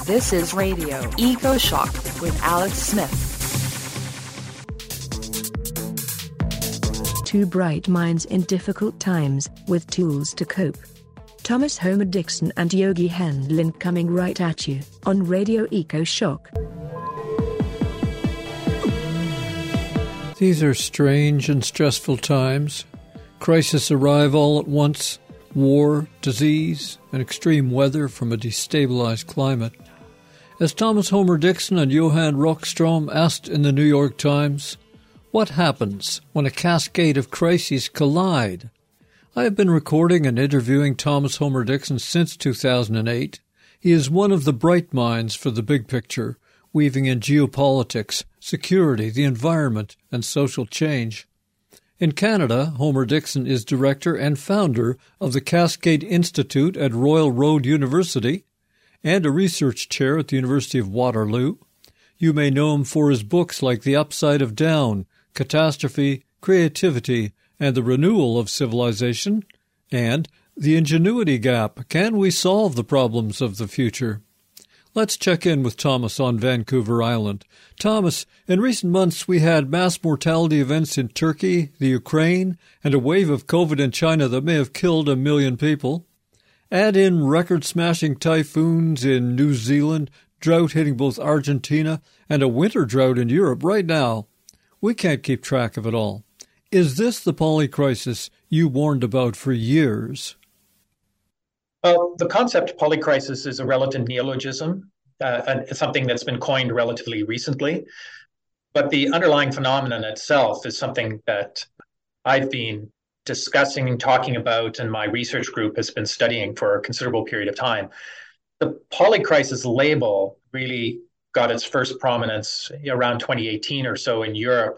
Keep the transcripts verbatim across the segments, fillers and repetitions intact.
This is Radio Eco Shock with Alex Smith. Two bright minds in difficult times, with tools to cope. Thomas Homer Dixon and Yogi Hendlin coming right at you, on Radio Eco Shock. These are strange and stressful times. Crises arrive all at once. War, disease, and extreme weather from a destabilized climate. As Thomas Homer Dixon and Johan Rockstrom asked in the New York Times, what happens when a cascade of crises collide? I have been recording and interviewing Thomas Homer Dixon since two thousand eight. He is one of the bright minds for the big picture, weaving in geopolitics, security, the environment, and social change. In Canada, Homer Dixon is director and founder of the Cascade Institute at Royal Road University and a research chair at the University of Waterloo. You may know him for his books like The Upside of Down, Catastrophe, Creativity, and the Renewal of Civilization, and The Ingenuity Gap, Can We Solve the Problems of the Future? Let's check in with Thomas on Vancouver Island. Thomas, in recent months we had mass mortality events in Turkey, the Ukraine, and a wave of COVID in China that may have killed a million people. Add in record-smashing typhoons in New Zealand, drought hitting both Argentina, and a winter drought in Europe right now. We can't keep track of it all. Is this the polycrisis you warned about for years? Well, the concept polycrisis is a relative neologism, uh, and something that's been coined relatively recently. But the underlying phenomenon itself is something that I've been discussing and talking about, and my research group has been studying for a considerable period of time. The polycrisis label really got its first prominence around twenty eighteen or so in Europe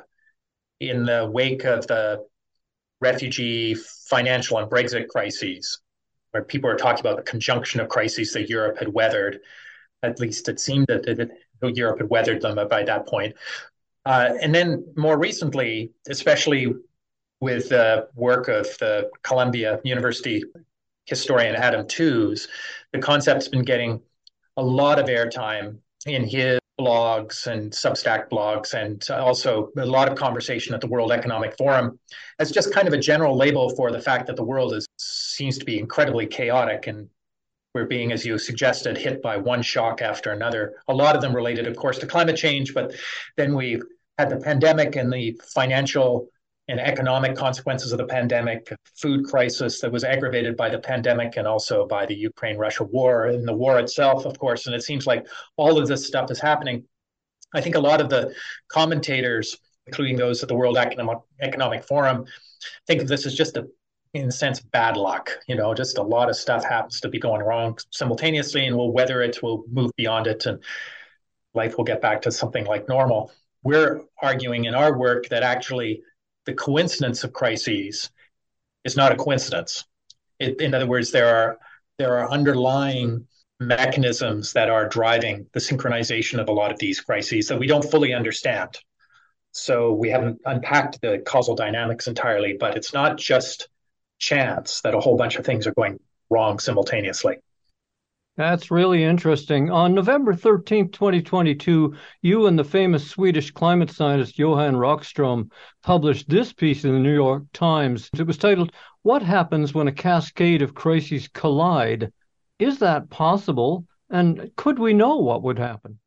in the wake of the refugee, financial, and Brexit crises, where people are talking about the conjunction of crises that Europe had weathered. At least it seemed that, that Europe had weathered them by that point. Uh, and then more recently, especially with the work of the Columbia University historian Adam Tooze, the concept's been getting a lot of airtime in his blogs and Substack blogs, and also a lot of conversation at the World Economic Forum as just kind of a general label for the fact that the world is seems to be incredibly chaotic, and we're being, as you suggested, hit by one shock after another. A lot of them related, of course, to climate change, but then we've had the pandemic and the financial and economic consequences of the pandemic, food crisis that was aggravated by the pandemic and also by the Ukraine-Russia war, and the war itself, of course. And it seems like all of this stuff is happening. I think a lot of the commentators, including those at the World Economic, Economic Forum, think of this as just, a, in a sense, bad luck. You know, just a lot of stuff happens to be going wrong simultaneously, and we'll weather it, we'll move beyond it, and life will get back to something like normal. We're arguing in our work that actually the coincidence of crises is not a coincidence. It, in other words, there are there are underlying mechanisms that are driving the synchronization of a lot of these crises that we don't fully understand. So we haven't unpacked the causal dynamics entirely, but it's not just chance that a whole bunch of things are going wrong simultaneously. That's really interesting. On November thirteenth, twenty twenty-two, you and the famous Swedish climate scientist Johan Rockstrom published this piece in the New York Times. It was titled, "What Happens When a Cascade of Crises Collide? Is that possible? And could we know what would happen?"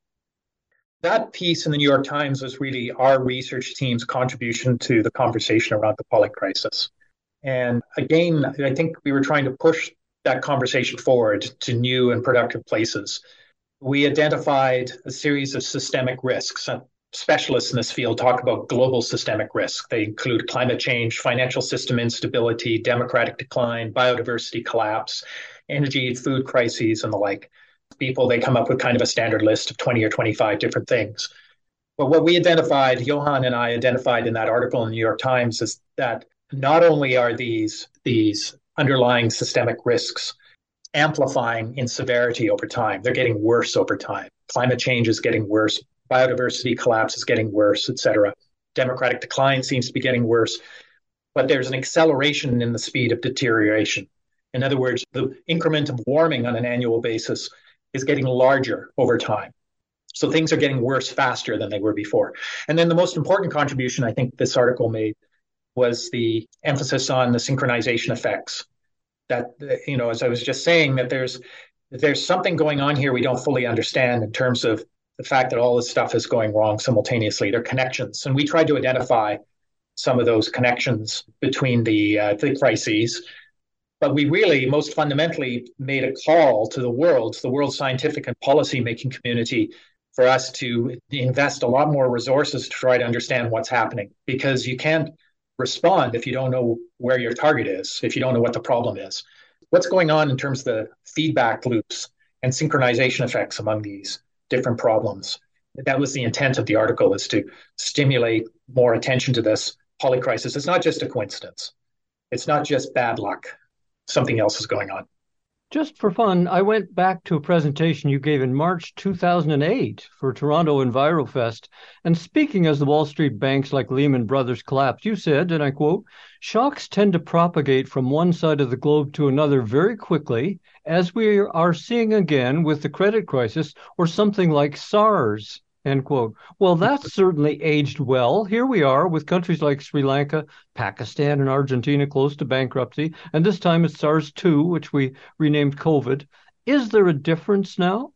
That piece in the New York Times was really our research team's contribution to the conversation around the polycrisis. And again, I think we were trying to push that conversation forward to new and productive places. We identified a series of systemic risks. Specialists in this field talk about global systemic risk. They include climate change, financial system instability, democratic decline, biodiversity collapse, energy, food crises, and the like. People, they come up with kind of a standard list of twenty or twenty-five different things. But what we identified, Johan and I identified in that article in the New York Times, is that not only are these these underlying systemic risks amplifying in severity over time, they're getting worse over time. Climate change is getting worse. Biodiversity collapse is getting worse, et cetera. Democratic decline seems to be getting worse. But there's an acceleration in the speed of deterioration. In other words, the increment of warming on an annual basis is getting larger over time. So things are getting worse faster than they were before. And then the most important contribution I think this article made was the emphasis on the synchronization effects. That, you know, as I was just saying, that there's there's something going on here we don't fully understand in terms of the fact that all this stuff is going wrong simultaneously. They're connections. And we tried to identify some of those connections between the, uh, the crises. But we really, most fundamentally, made a call to the world, to the world scientific and policy-making community, for us to invest a lot more resources to try to understand what's happening. Because you can't respond if you don't know where your target is, if you don't know what the problem is. What's going on in terms of the feedback loops and synchronization effects among these different problems? That was the intent of the article, is to stimulate more attention to this polycrisis. It's not just a coincidence. It's not just bad luck. Something else is going on. Just for fun, I went back to a presentation you gave in March two thousand eight for Toronto EnviroFest. And speaking as the Wall Street banks like Lehman Brothers collapsed, you said, and I quote, "Shocks tend to propagate from one side of the globe to another very quickly, as we are seeing again with the credit crisis or something like SARS." End quote. Well, that's certainly aged well. Here we are with countries like Sri Lanka, Pakistan, and Argentina close to bankruptcy. And this time it's SARS two, which we renamed COVID. Is there a difference now?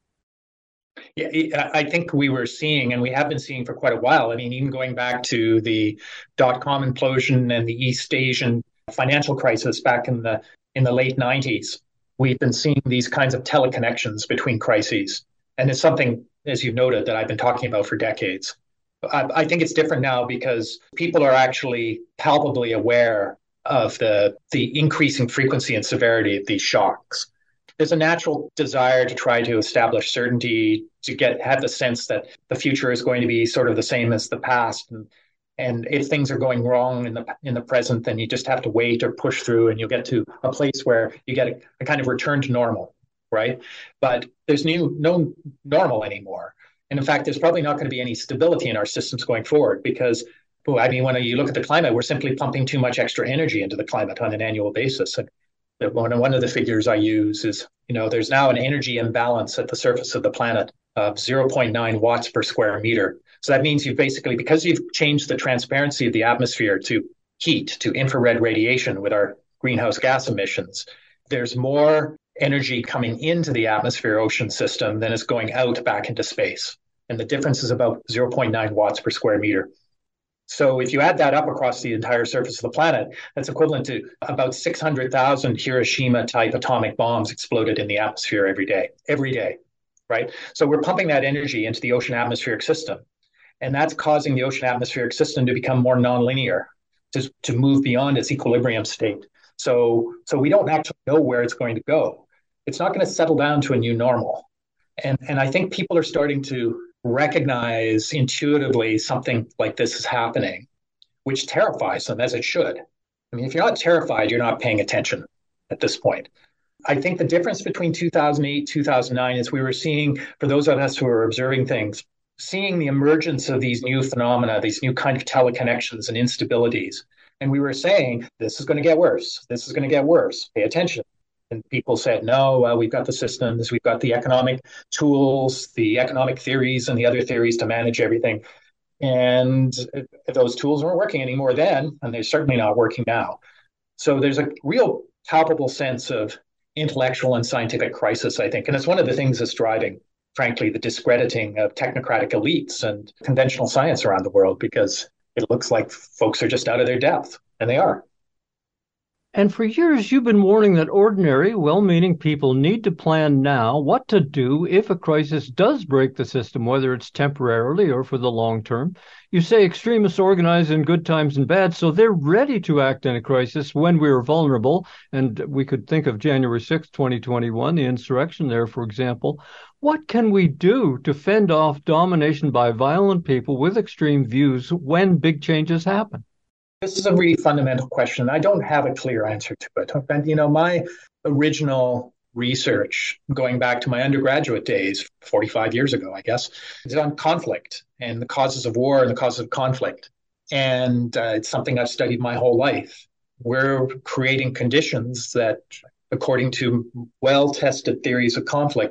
Yeah, I think we were seeing, and we have been seeing for quite a while. I mean, even going back to the dot-com implosion and the East Asian financial crisis back in the in the late nineties, we've been seeing these kinds of teleconnections between crises. And it's something, as you've noted, that I've been talking about for decades. I, I think it's different now because people are actually palpably aware of the, the increasing frequency and severity of these shocks. There's a natural desire to try to establish certainty, to get have the sense that the future is going to be sort of the same as the past. And, and if things are going wrong in the in the present, then you just have to wait or push through, and you'll get to a place where you get a, a kind of return to normal. Right? But there's new, no normal anymore. And in fact, there's probably not going to be any stability in our systems going forward because, well, I mean, when you look at the climate, we're simply pumping too much extra energy into the climate on an annual basis. And one, one of the figures I use is, you know, there's now an energy imbalance at the surface of the planet of zero point nine watts per square meter. So that means you've basically, because you've changed the transparency of the atmosphere to heat, to infrared radiation with our greenhouse gas emissions, there's more energy coming into the atmosphere ocean system than is going out back into space. And the difference is about zero point nine watts per square meter. So if you add that up across the entire surface of the planet, that's equivalent to about six hundred thousand Hiroshima-type atomic bombs exploded in the atmosphere every day, every day, right? So we're pumping that energy into the ocean atmospheric system. And that's causing the ocean atmospheric system to become more nonlinear, to, to move beyond its equilibrium state. So, so we don't actually know where it's going to go. It's not going to settle down to a new normal. And, and I think people are starting to recognize intuitively something like this is happening, which terrifies them, as it should. I mean, if you're not terrified, you're not paying attention at this point. I think the difference between two thousand eight, two thousand nine is we were seeing, for those of us who are observing things, seeing the emergence of these new phenomena, these new kind of teleconnections and instabilities. And we were saying, this is going to get worse. This is going to get worse. Pay attention. And people said, no, uh, we've got the systems, we've got the economic tools, the economic theories and the other theories to manage everything. And those tools weren't working anymore then, and they're certainly not working now. So there's a real palpable sense of intellectual and scientific crisis, I think. And it's one of the things that's driving, frankly, the discrediting of technocratic elites and conventional science around the world, because it looks like folks are just out of their depth, and they are. And for years, you've been warning that ordinary, well-meaning people need to plan now what to do if a crisis does break the system, whether it's temporarily or for the long term. You say extremists organize in good times and bad, so they're ready to act in a crisis when we're vulnerable. And we could think of January sixth, twenty twenty-one, the insurrection there, for example. What can we do to fend off domination by violent people with extreme views when big changes happen? This is a really fundamental question. I don't have a clear answer to it. And, you know, my original research, going back to my undergraduate days, forty-five years ago, I guess, is on conflict and the causes of war and the causes of conflict. And uh, it's something I've studied my whole life. We're creating conditions that, according to well-tested theories of conflict,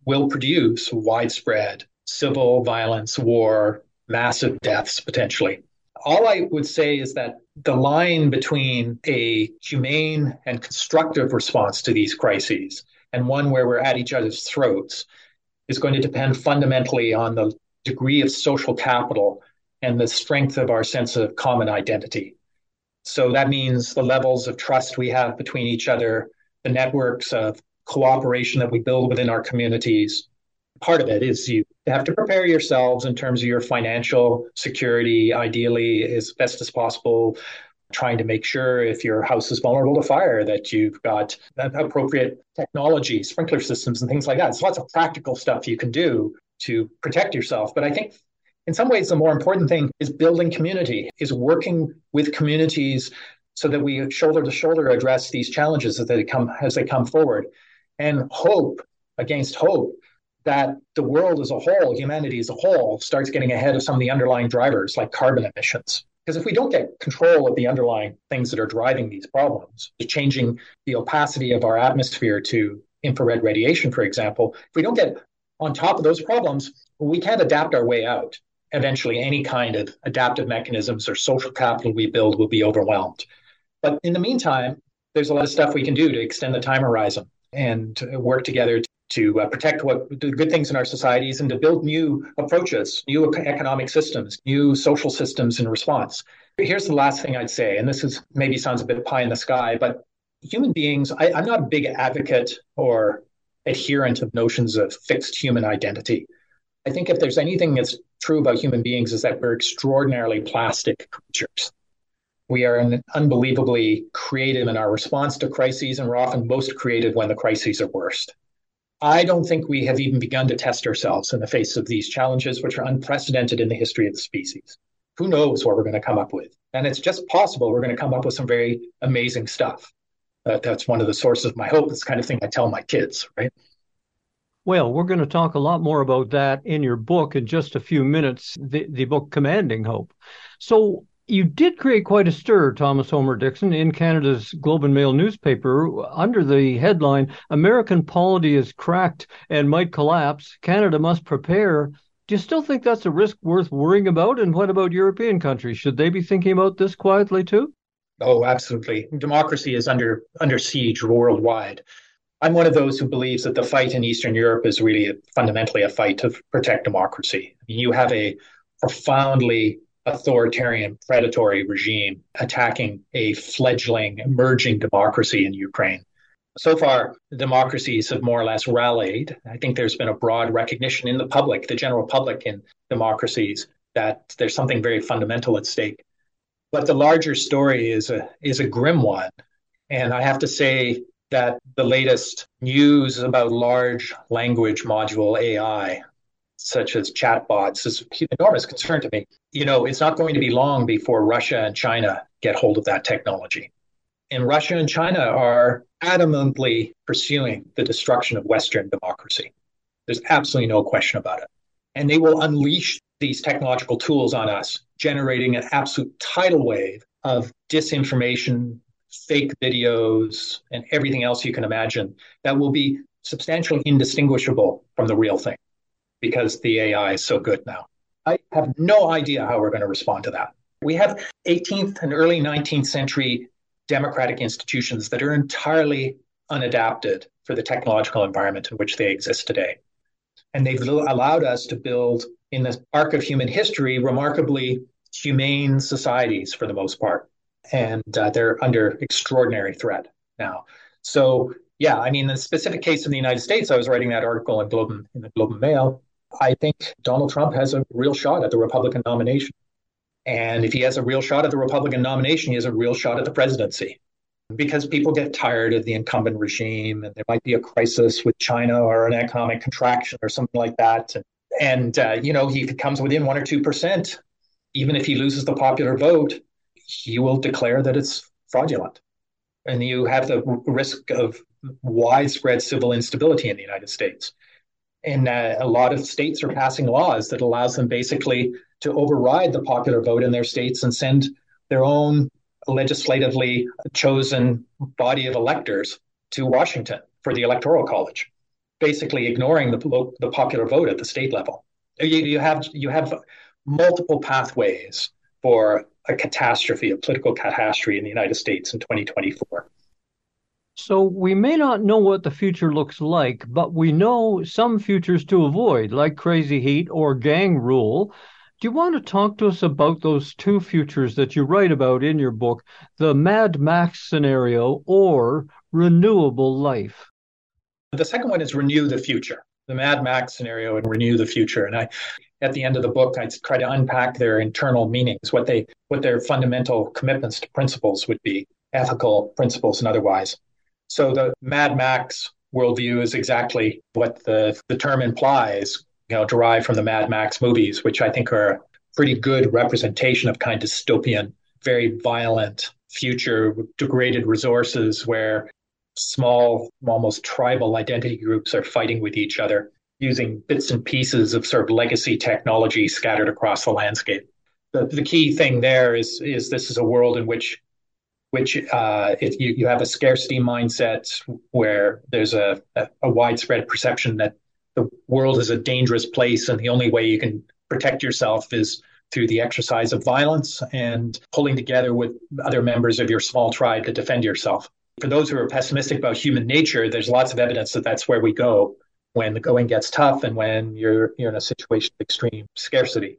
will produce widespread civil violence, war, massive deaths potentially. All I would say is that the line between a humane and constructive response to these crises and one where we're at each other's throats is going to depend fundamentally on the degree of social capital and the strength of our sense of common identity. So that means the levels of trust we have between each other, the networks of cooperation that we build within our communities. Part of it is you have to prepare yourselves in terms of your financial security, ideally as best as possible, trying to make sure if your house is vulnerable to fire that you've got appropriate technology, sprinkler systems and things like that. There's lots of practical stuff you can do to protect yourself. But I think in some ways, the more important thing is building community, is working with communities so that we shoulder to shoulder address these challenges as they come, as they come forward, and hope against hope that the world as a whole, humanity as a whole, starts getting ahead of some of the underlying drivers like carbon emissions. Because if we don't get control of the underlying things that are driving these problems, changing the opacity of our atmosphere to infrared radiation, for example, if we don't get on top of those problems, we can't adapt our way out. Eventually, any kind of adaptive mechanisms or social capital we build will be overwhelmed. But in the meantime, there's a lot of stuff we can do to extend the time horizon and work together to to uh, protect what the good things in our societies and to build new approaches, new economic systems, new social systems in response. Here's the last thing I'd say, and this is maybe sounds a bit pie in the sky, but human beings, I, I'm not a big advocate or adherent of notions of fixed human identity. I think if there's anything that's true about human beings is that we're extraordinarily plastic creatures. We are unbelievably creative in our response to crises, and we're often most creative when the crises are worst. I don't think we have even begun to test ourselves in the face of these challenges, which are unprecedented in the history of the species. Who knows what we're going to come up with? And it's just possible we're going to come up with some very amazing stuff. Uh, that's one of the sources of my hope. It's the kind of thing I tell my kids, right? Well, we're going to talk a lot more about that in your book in just a few minutes, the, the book Commanding Hope. So you did create quite a stir, Thomas Homer Dixon, in Canada's Globe and Mail newspaper under the headline, American polity is cracked and might collapse. Canada must prepare. Do you still think that's a risk worth worrying about? And what about European countries? Should they be thinking about this quietly too? Oh, absolutely. Democracy is under under siege worldwide. I'm one of those who believes that the fight in Eastern Europe is really a, fundamentally a fight to protect democracy. I mean, you have a profoundly authoritarian, predatory regime attacking a fledgling, emerging democracy in Ukraine. So far, the democracies have more or less rallied. I think there's been a broad recognition in the public, the general public in democracies, that there's something very fundamental at stake. But the larger story is a is a grim one. And I have to say that the latest news about large language module A I, such as chatbots, is an enormous concern to me. You know, it's not going to be long before Russia and China get hold of that technology. And Russia and China are adamantly pursuing the destruction of Western democracy. There's absolutely no question about it. And they will unleash these technological tools on us, generating an absolute tidal wave of disinformation, fake videos, and everything else you can imagine that will be substantially indistinguishable from the real thing because the A I is so good now. I have no idea how we're going to respond to that. We have eighteenth and early nineteenth century democratic institutions that are entirely unadapted for the technological environment in which they exist today. And they've allowed us to build, in the arc of human history, remarkably humane societies for the most part. And uh, they're under extraordinary threat now. So, yeah, I mean, the specific case of the United States, I was writing that article in, Globe, in the Globe and Mail. I think Donald Trump has a real shot at the Republican nomination. And if he has a real shot at the Republican nomination, he has a real shot at the presidency. Because people get tired of the incumbent regime, and there might be a crisis with China or an economic contraction or something like that. And, and uh, you know, he comes within one or two percent, even if he loses the popular vote, he will declare that it's fraudulent. And you have the risk of widespread civil instability in the United States. And uh, a lot of states are passing laws that allows them basically to override the popular vote in their states and send their own legislatively chosen body of electors to Washington for the Electoral College. basically ignoring the, the popular vote at the state level. You, you have you have multiple pathways for a catastrophe, a political catastrophe in the United States in twenty twenty-four. So we may not know what the future looks like, but we know some futures to avoid, like crazy heat or gang rule. Do you want to talk to us about those two futures that you write about in your book, the Mad Max scenario or renewable life? The second one is renew the future, the Mad Max scenario and renew the future. And I, at the end of the book, I try to unpack their internal meanings, what they, what their fundamental commitments to principles would be, ethical principles and otherwise. So the Mad Max worldview is exactly what the, the term implies, you know, derived from the Mad Max movies, which I think are a pretty good representation of kind of dystopian, very violent future, degraded resources where small, almost tribal identity groups are fighting with each other, using bits and pieces of sort of legacy technology scattered across the landscape. The, the key thing there is, is this is a world in which which uh, it, you, you have a scarcity mindset where there's a, a, a widespread perception that the world is a dangerous place and the only way you can protect yourself is through the exercise of violence and pulling together with other members of your small tribe to defend yourself. For those who are pessimistic about human nature, there's lots of evidence that that's where we go when the going gets tough and when you're, you're in a situation of extreme scarcity.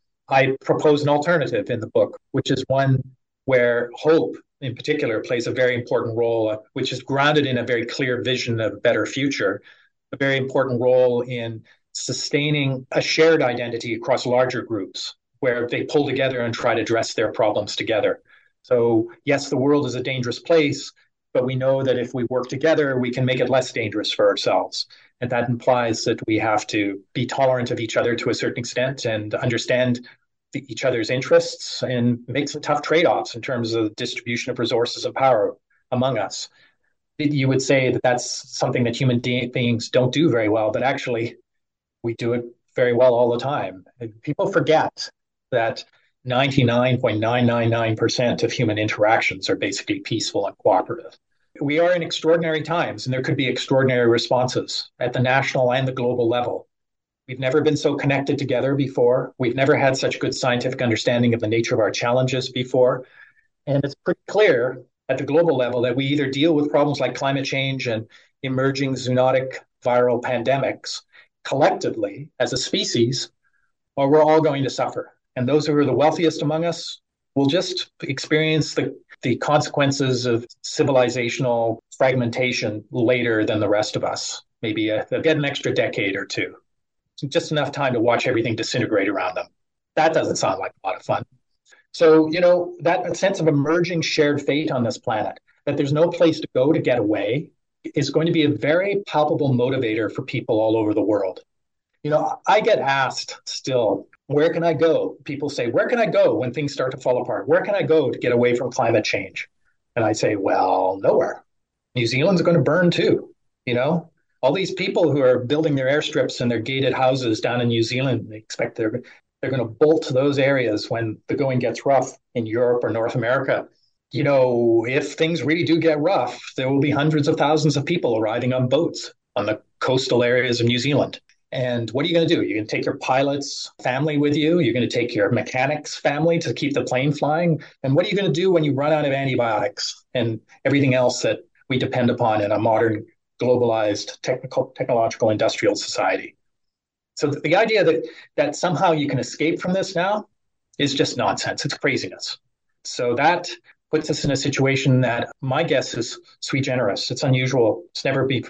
I propose an alternative in the book, which is one where hope in particular plays a very important role, uh, which is grounded in a very clear vision of a better future, a very important role in sustaining a shared identity across larger groups where they pull together and try to address their problems together. So yes, the world is a dangerous place, but we know that if we work together, we can make it less dangerous for ourselves. And that implies that we have to be tolerant of each other to a certain extent and understand the, each other's interests and make some tough trade-offs in terms of the distribution of resources and power among us. You would say that that's something that human de- beings don't do very well, but actually we do it very well all the time. People forget that ninety-nine point nine nine nine percent of human interactions are basically peaceful and cooperative. We are in extraordinary times, and there could be extraordinary responses at the national and the global level. We've never been so connected together before. We've never had such good scientific understanding of the nature of our challenges before. And it's pretty clear at the global level that we either deal with problems like climate change and emerging zoonotic viral pandemics collectively as a species, or we're all going to suffer. And those who are the wealthiest among us will just experience the, the consequences of civilizational fragmentation later than the rest of us. Maybe a, they'll get an extra decade or two. Just enough time to watch everything disintegrate around them. That doesn't sound like a lot of fun. So, you know, that sense of emerging shared fate on this planet, that there's no place to go to get away, is going to be a very palpable motivator for people all over the world. You know, I get asked still, where can I go? People say, where can I go when things start to fall apart? Where can I go to get away from climate change? And I say, well, nowhere. New Zealand's going to burn too, you know? All these people who are building their airstrips and their gated houses down in New Zealand, they expect they're they're going to bolt to those areas when the going gets rough in Europe or North America. You know, if things really do get rough, there will be hundreds of thousands of people arriving on boats on the coastal areas of New Zealand. And what are you going to do? You're going to take your pilot's family with you. You're going to take your mechanic's family to keep the plane flying. And what are you going to do when you run out of antibiotics and everything else that we depend upon in a modern globalized technical, technological, industrial society? So the idea that that somehow you can escape from this now is just nonsense. It's craziness. So that puts us in a situation that my guess is sui generis. It's unusual. It's never be,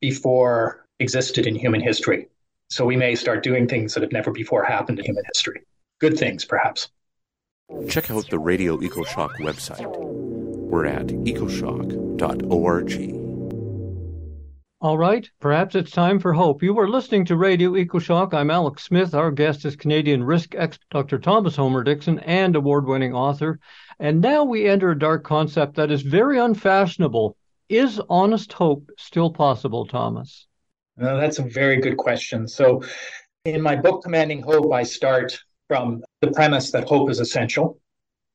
before existed in human history. So we may start doing things that have never before happened in human history. Good things, perhaps. Check out the Radio EcoShock website. We're at ecoshock dot org. All right, perhaps it's time for hope. You are listening to Radio EcoShock. I'm Alex Smith. Our guest is Canadian risk expert Doctor Thomas Homer Dixon and award-winning author. And now we enter a dark concept that is very unfashionable. Is honest hope still possible, Thomas? Uh, that's a very good question. So in my book, Commanding Hope, I start from the premise that hope is essential,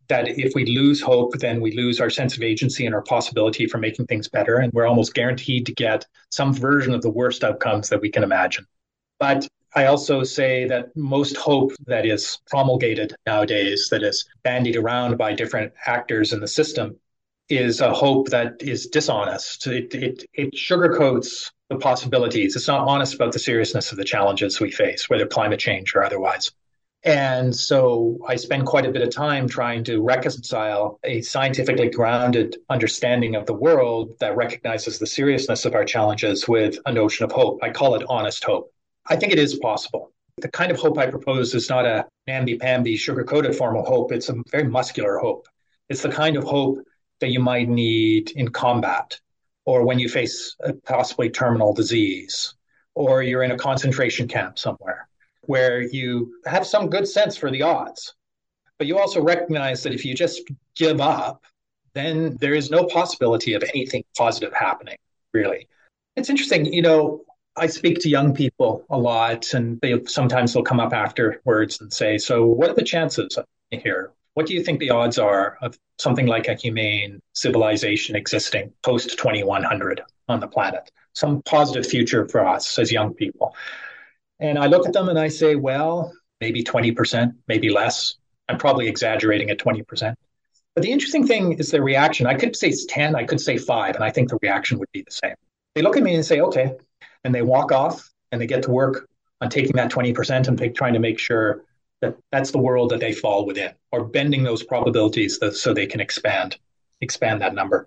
that if we lose hope, then we lose our sense of agency and our possibility for making things better. And we're almost guaranteed to get some version of the worst outcomes that we can imagine. But I also say that most hope that is promulgated nowadays, that is bandied around by different actors in the system, is a hope that is dishonest. It, it, it sugarcoats the possibilities. It's not honest about the seriousness of the challenges we face, whether climate change or otherwise. And so I spend quite a bit of time trying to reconcile a scientifically grounded understanding of the world that recognizes the seriousness of our challenges with a notion of hope. I call it honest hope. I think it is possible. The kind of hope I propose is not a namby-pamby, sugar-coated form of hope. It's a very muscular hope. It's the kind of hope that you might need in combat, or when you face a possibly terminal disease, or you're in a concentration camp somewhere, where you have some good sense for the odds. But you also recognize that if you just give up, then there is no possibility of anything positive happening, really. It's interesting, you know, I speak to young people a lot, and they sometimes they'll come up afterwards and say, so what are the chances here? What do you think the odds are of something like a humane civilization existing post twenty-one hundred on the planet? Some positive future for us as young people. And I look at them and I say, well, maybe twenty percent, maybe less. I'm probably exaggerating at twenty percent. But the interesting thing is their reaction. I could say ten, I could say five, and I think the reaction would be the same. They look at me and say, okay, and they walk off and they get to work on taking that twenty percent and pick, trying to make sure that that's the world that they fall within, or bending those probabilities that, so they can expand, expand that number.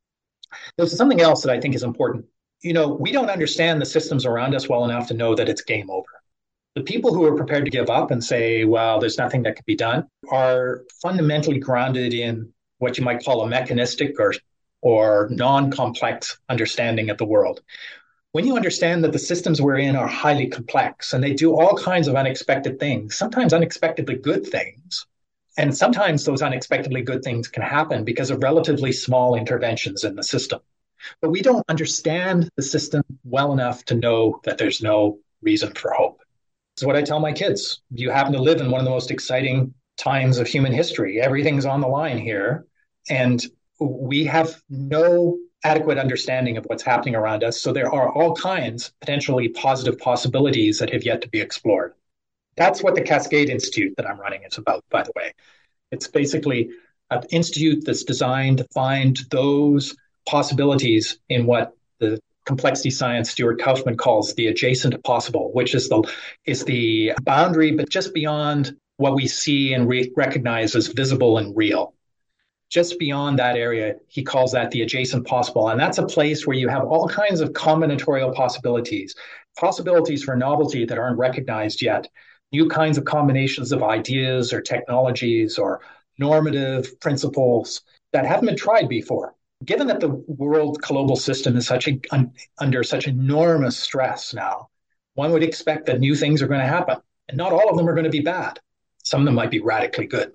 There's something else that I think is important. You know, we don't understand the systems around us well enough to know that it's game over. The people who are prepared to give up and say, well, there's nothing that can be done, are fundamentally grounded in what you might call a mechanistic or, or non-complex understanding of the world. When you understand that the systems we're in are highly complex and they do all kinds of unexpected things, sometimes unexpectedly good things, and sometimes those unexpectedly good things can happen because of relatively small interventions in the system. But we don't understand the system well enough to know that there's no reason for hope. It's what I tell my kids. You happen to live in one of the most exciting times of human history. Everything's on the line here, and we have no adequate understanding of what's happening around us. So there are all kinds potentially positive possibilities that have yet to be explored. That's what the Cascade Institute that I'm running is about, by the way. It's basically an institute that's designed to find those possibilities in what the complexity science Stuart Kauffman calls the adjacent possible, which is the is the boundary, but just beyond what we see and re- recognize as visible and real. Just beyond that area, he calls that the adjacent possible. And that's a place where you have all kinds of combinatorial possibilities, possibilities for novelty that aren't recognized yet, new kinds of combinations of ideas or technologies or normative principles that haven't been tried before. Given that the world global system is such a, un, under such enormous stress now, one would expect that new things are going to happen. And not all of them are going to be bad. Some of them might be radically good.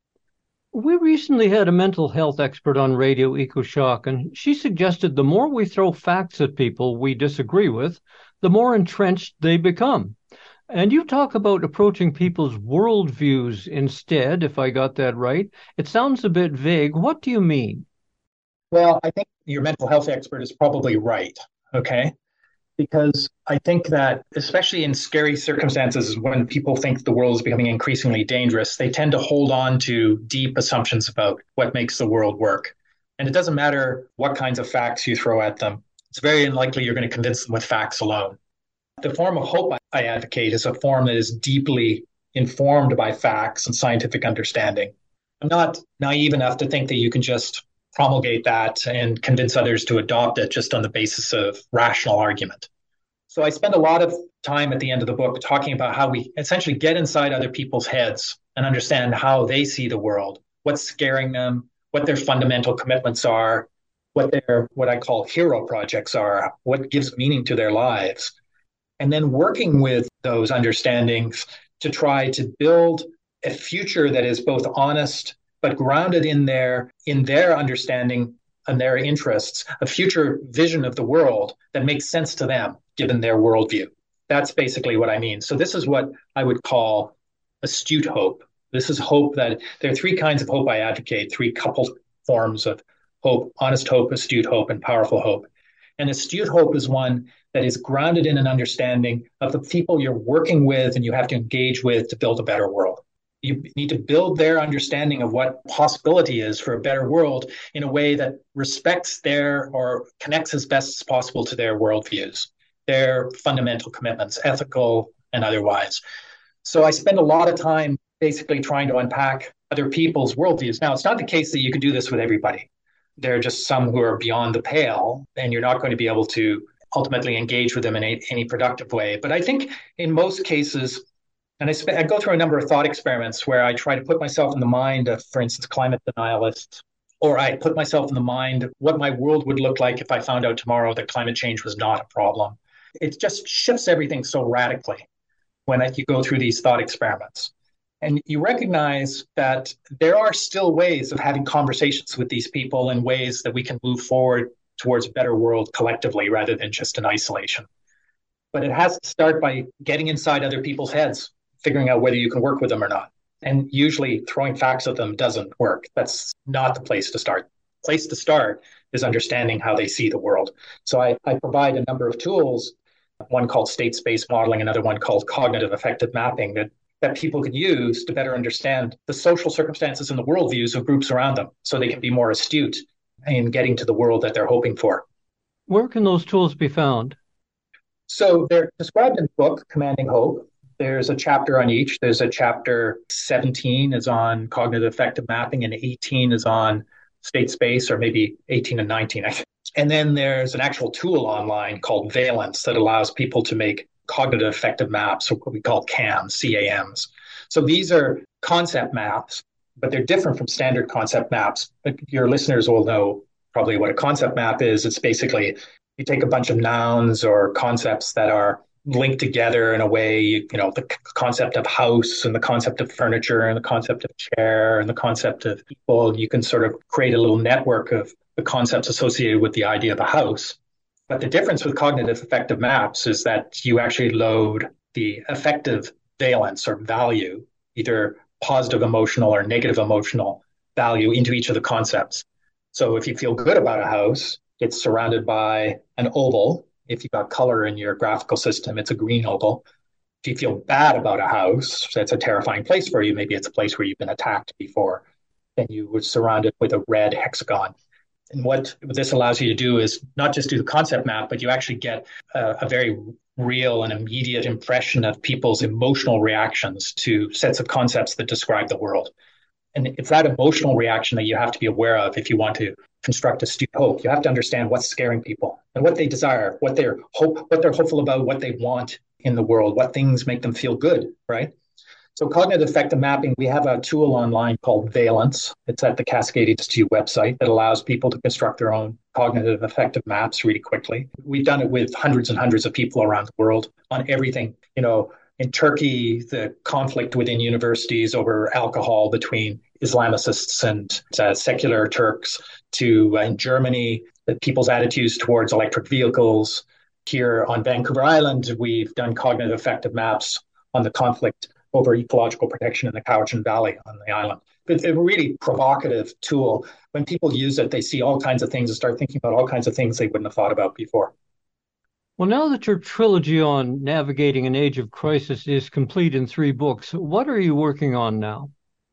We recently had a mental health expert on Radio EcoShock, and she suggested the more we throw facts at people we disagree with, the more entrenched they become. And you talk about approaching people's worldviews instead, if I got that right. It sounds a bit vague. What do you mean? Well, I think your mental health expert is probably right, okay? Because I think that, especially in scary circumstances, when people think the world is becoming increasingly dangerous, they tend to hold on to deep assumptions about what makes the world work. And it doesn't matter what kinds of facts you throw at them. It's very unlikely you're going to convince them with facts alone. The form of hope I advocate is a form that is deeply informed by facts and scientific understanding. I'm not naive enough to think that you can just promulgate that and convince others to adopt it just on the basis of rational argument. So I spend a lot of time at the end of the book talking about how we essentially get inside other people's heads and understand how they see the world, what's scaring them, what their fundamental commitments are, what their, what I call hero projects are, what gives meaning to their lives. And then working with those understandings to try to build a future that is both honest but grounded in their in their understanding and their interests, a future vision of the world that makes sense to them, given their worldview. That's basically what I mean. So this is what I would call astute hope, This is hope that there are three kinds of hope I advocate, three coupled forms of hope: honest hope, astute hope, and powerful hope. And astute hope is one that is grounded in an understanding of the people you're working with and you have to engage with to build a better world. You need to build their understanding of what possibility is for a better world in a way that respects their or connects as best as possible to their worldviews, their fundamental commitments, ethical and otherwise. So I spend a lot of time basically trying to unpack other people's worldviews. Now, it's not the case that you can do this with everybody. There are just some who are beyond the pale, and you're not going to be able to ultimately engage with them in a, any productive way. But I think in most cases, and I, sp- I go through a number of thought experiments where I try to put myself in the mind of, for instance, climate denialists, or I put myself in the mind of what my world would look like if I found out tomorrow that climate change was not a problem. It just shifts everything so radically when I, you go through these thought experiments. And you recognize that there are still ways of having conversations with these people in ways that we can move forward towards a better world collectively rather than just in isolation. But it has to start by getting inside other people's heads, figuring out whether you can work with them or not. And usually throwing facts at them doesn't work. That's not the place to start. The place to start is understanding how they see the world. So I, I provide a number of tools, one called state space modeling, another one called cognitive affective mapping, that that people can use to better understand the social circumstances and the worldviews of groups around them so they can be more astute in getting to the world that they're hoping for. Where can those tools be found? So they're described in the book, Commanding Hope. There's a chapter on each. There's a chapter seventeen is on cognitive affective mapping, and eighteen is on state space, or maybe eighteen and nineteen, I think. And then there's an actual tool online called Valence that allows people to make cognitive affective maps, or what we call C A Ms, C A Ms. So these are concept maps, but they're different from standard concept maps. But your listeners will know probably what a concept map is. It's basically you take a bunch of nouns or concepts that are linked together in a way, you, you know, the c- concept of house and the concept of furniture and the concept of chair and the concept of people. You can sort of create a little network of the concepts associated with the idea of a house. But the difference with cognitive affective maps is that you actually load the affective valence or value, either positive emotional or negative emotional value, into each of the concepts. So if you feel good about a house, it's surrounded by an oval. If you've got color in your graphical system, it's a green oval. If you feel bad about a house, that's a terrifying place for you. Maybe it's a place where you've been attacked before. Then you would surround it with a red hexagon. And what this allows you to do is not just do the concept map, but you actually get a, a very real and immediate impression of people's emotional reactions to sets of concepts that describe the world. And it's that emotional reaction that you have to be aware of if you want to construct astute hope. You have to understand what's scaring people and what they desire, what they're hope, what they're hopeful about, what they want in the world, what things make them feel good, right? So cognitive affective mapping, we have a tool online called Valence. It's at the Cascade Institute website that allows people to construct their own cognitive affective maps really quickly. We've done it with hundreds and hundreds of people around the world on everything. You know, in Turkey, the conflict within universities over alcohol between Islamicists and uh, secular Turks, to uh, in Germany, the people's attitudes towards electric vehicles. Here on Vancouver Island, we've done cognitive affective maps on the conflict over ecological protection in the Cowichan Valley on the island. It's a really provocative tool. When people use it, they see all kinds of things and start thinking about all kinds of things they wouldn't have thought about before. Well, now that your trilogy on navigating an age of crisis is complete in three books, what are you working on now?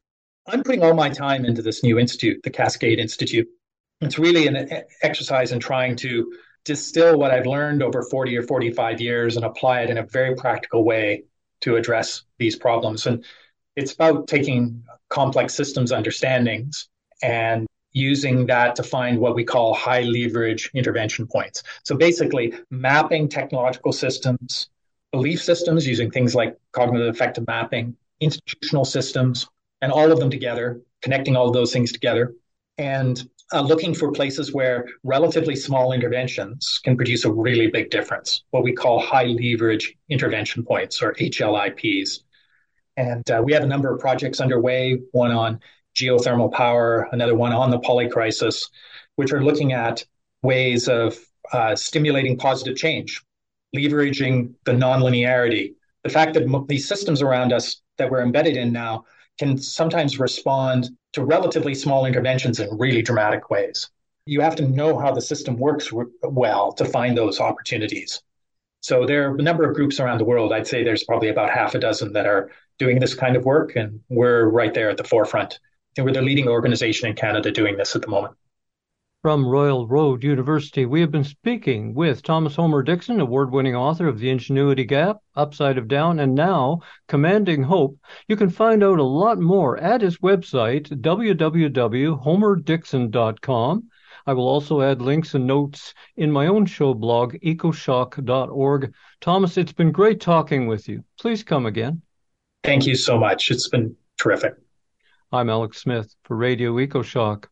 I'm putting all my time into this new institute, the Cascade Institute. It's really an exercise in trying to distill what I've learned over forty or forty-five years and apply it in a very practical way to address these problems. And it's about taking complex systems understandings and using that to find what we call high leverage intervention points. So basically mapping technological systems, belief systems using things like cognitive affective mapping, institutional systems, and all of them together, connecting all of those things together, and uh, looking for places where relatively small interventions can produce a really big difference, what we call high leverage intervention points, or H L I Ps. And uh, we have a number of projects underway, one on geothermal power, another one on the polycrisis, which are looking at ways of uh, stimulating positive change, leveraging the nonlinearity, the fact that m- these systems around us that we're embedded in now can sometimes respond to relatively small interventions in really dramatic ways. You have to know how the system works well to find those opportunities. So there are a number of groups around the world. I'd say there's probably about half a dozen that are doing this kind of work, and we're right there at the forefront. And we're the leading organization in Canada doing this at the moment. From Royal Road University, we have been speaking with Thomas Homer Dixon, award-winning author of The Ingenuity Gap, Upside of Down, and now Commanding Hope. You can find out a lot more at his website, w w w dot homer dixon dot com. I will also add links and notes in my own show blog, ecoshock dot org. Thomas, it's been great talking with you. Please come again. Thank you so much. It's been terrific. I'm Alex Smith for Radio EcoShock.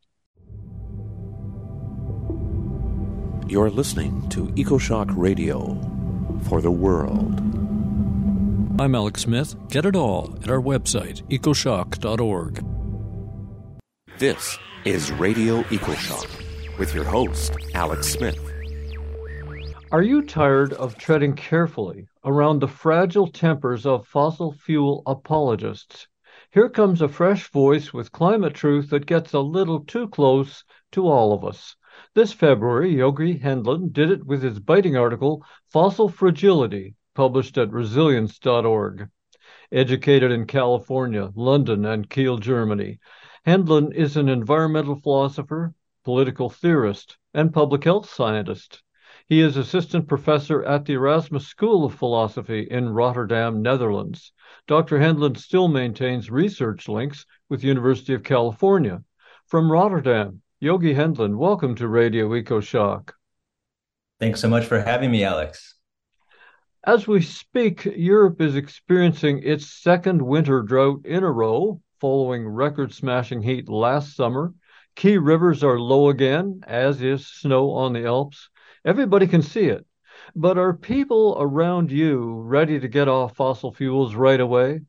You're listening to EcoShock Radio for the world. I'm Alex Smith. Get it all at our website, ecoshock dot org. This is Radio EcoShock with your host, Alex Smith. Are you tired of treading carefully around the fragile tempers of fossil fuel apologists? Here comes a fresh voice with climate truth that gets a little too close to all of us. This February, Yogi Hendlin did it with his biting article, Fossil Fragility, published at resilience dot org. Educated in California, London, and Kiel, Germany, Hendlin is an environmental philosopher, political theorist, and public health scientist. He is assistant professor at the Erasmus School of Philosophy in Rotterdam, Netherlands. Doctor Hendlin still maintains research links with University of California. From Rotterdam, Yogi Hendlin, welcome to Radio EcoShock. Thanks so much for having me, Alex. As we speak, Europe is experiencing its second winter drought in a row, following record-smashing heat last summer. Key rivers are low again, as is snow on the Alps. Everybody can see it. But are people around you ready to get off fossil fuels right away?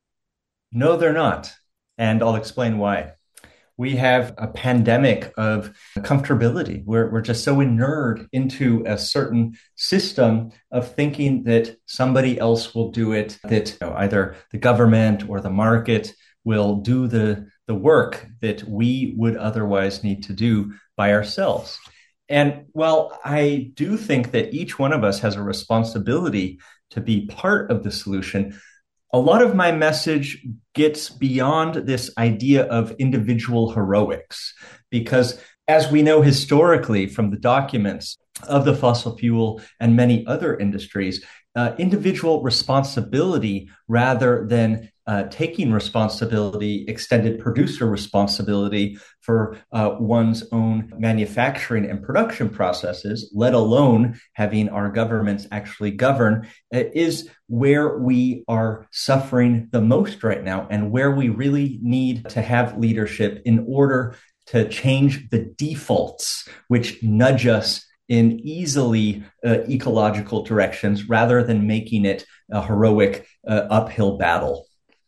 No, they're not. And I'll explain why. We have a pandemic of comfortability. We're, we're just so inured into a certain system of thinking that somebody else will do it, that you know, either the government or the market will do the, the work that we would otherwise need to do by ourselves. And while I do think that each one of us has a responsibility to be part of the solution, a lot of my message gets beyond this idea of individual heroics, because as we know historically from the documents of the fossil fuel and many other industries, uh, individual responsibility rather than uh, taking responsibility, extended producer responsibility for uh, one's own manufacturing and production processes, let alone having our governments actually govern, uh, is where we are suffering the most right now and where we really need to have leadership in order to change the defaults, which nudge us in easily uh, ecological directions rather than making it a heroic uh, uphill battle.